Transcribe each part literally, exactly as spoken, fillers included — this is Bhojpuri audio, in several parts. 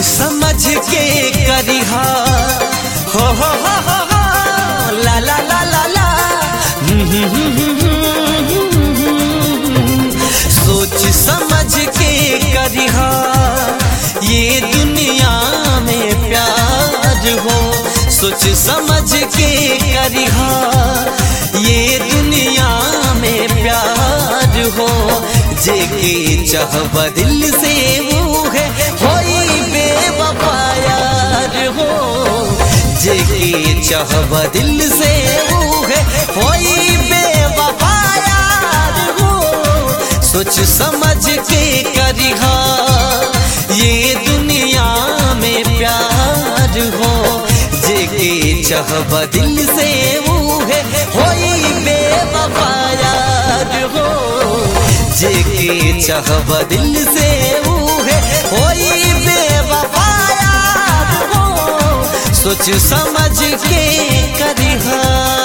समझ के करिहा हो हो हो हो हो ला ला ला ला ला। सोच समझ के करिहा ये दुनिया में प्यार हो। सोच समझ के करिहा ये दुनिया में प्यार हो। जेके चाहब दिल से वो है होई बेवफा यार हो। जेके चाहब दिल से वो है होई बेवफा यार हो। सोच समझ के करिहा ये दुनिया में प्यार हो। जेके चाहब दिल से वो है होई बेवफा यार हो। जेके चाहब दिल से वो है होई बेवफा यार हो। सोच समझ के करिहा।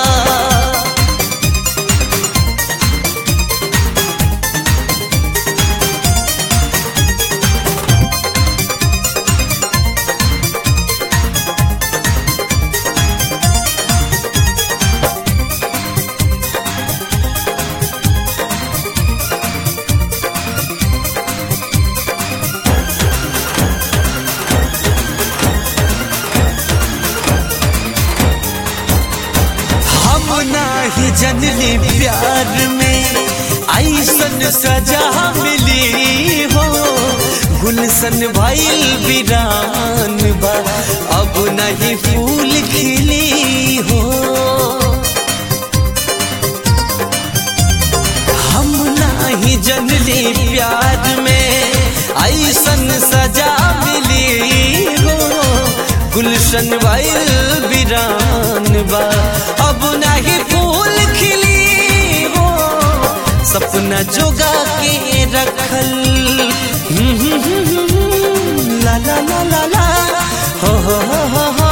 नहीं जनली प्यार में ऐसन सजा मिली हो। गुलशन भइल वीरान बा अब नहीं फूल खिली हो। हम नहीं जनली प्यार में ऐसन सजा मिली हो। गुलशन भइल वीरान बा अब नहीं फूल खिली हो। सपना जोगा के रखल ला ला ला ला ला हो हो हो हो।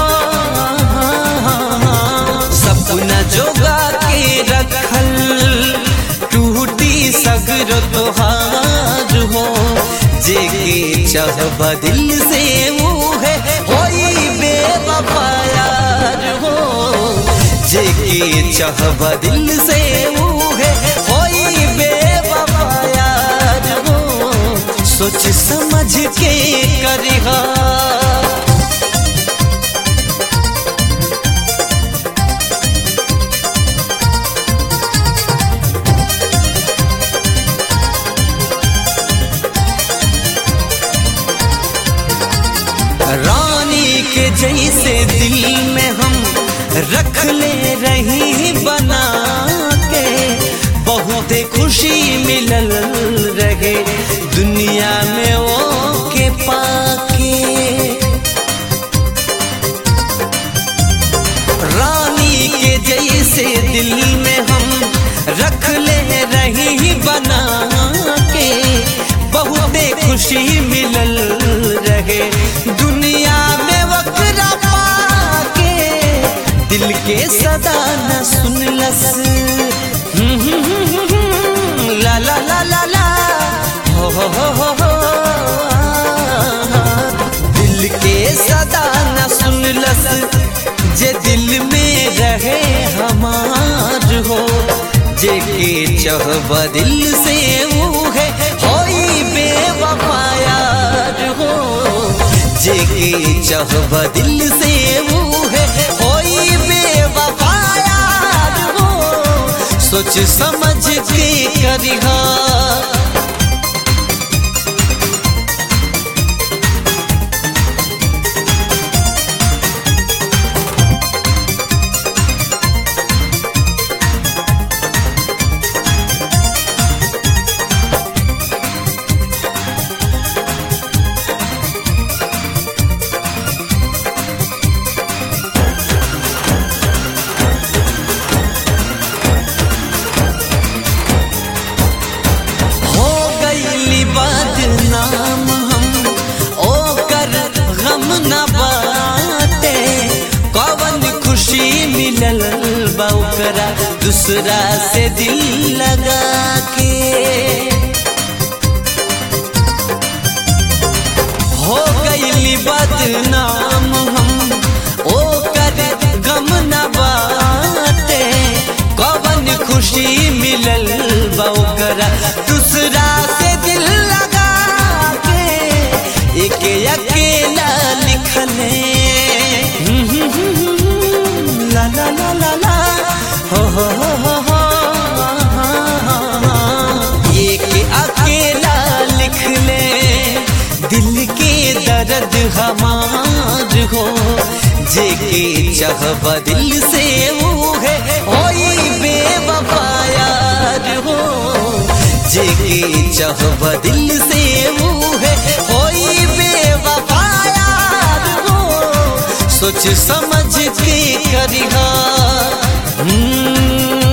सपना जोगा के रखल टूटी सगरो तोहार हो। जेके चाहब दिल से वो है होई बेवफा यार हो। जेके चाहब दिल से वो है होई बेवफा यार हो। सोच समझ के करिहा। रानी के जैसे दिल में हम रख ले रही बना के। बहुत खुशी मिलल रहे दुनिया में वो के पाके। रानी के जैसे दिल में हम रख ले रही बना के। बहुत खुशी मिलल रहे दुनिया में वकरा पाके। दिल के सदा न सुनलस ला ला ला ला ला हो हो हो हो हो। दिल के सदा न सुनलस जे दिल में रहे हमार हो। जेके चाहब दिल से वो है होई बेवफा यार हो। जेके चाहब दिल से वो है होई बेवफा यार हो। सोच समझ के करिहा। बदनाम हम ओकर गम न बाटे। कवन खुशी मिलल बा ओकरा दूसरा से दिल लगा के। हो गई बदनाम खुशी मिलल बौकरा दूसरा से दिल लगा के एक अकेला लिखले ला ला ला ला ला हो हो हो हो एक अकेला लिख ले दिल के दर्द हमार हो जेके चाहबा दिल से वो है होई बेवफा यार हो जेके चाहबा दिल से वो है होई बेवफा यार हो सोच समझ के करिहा।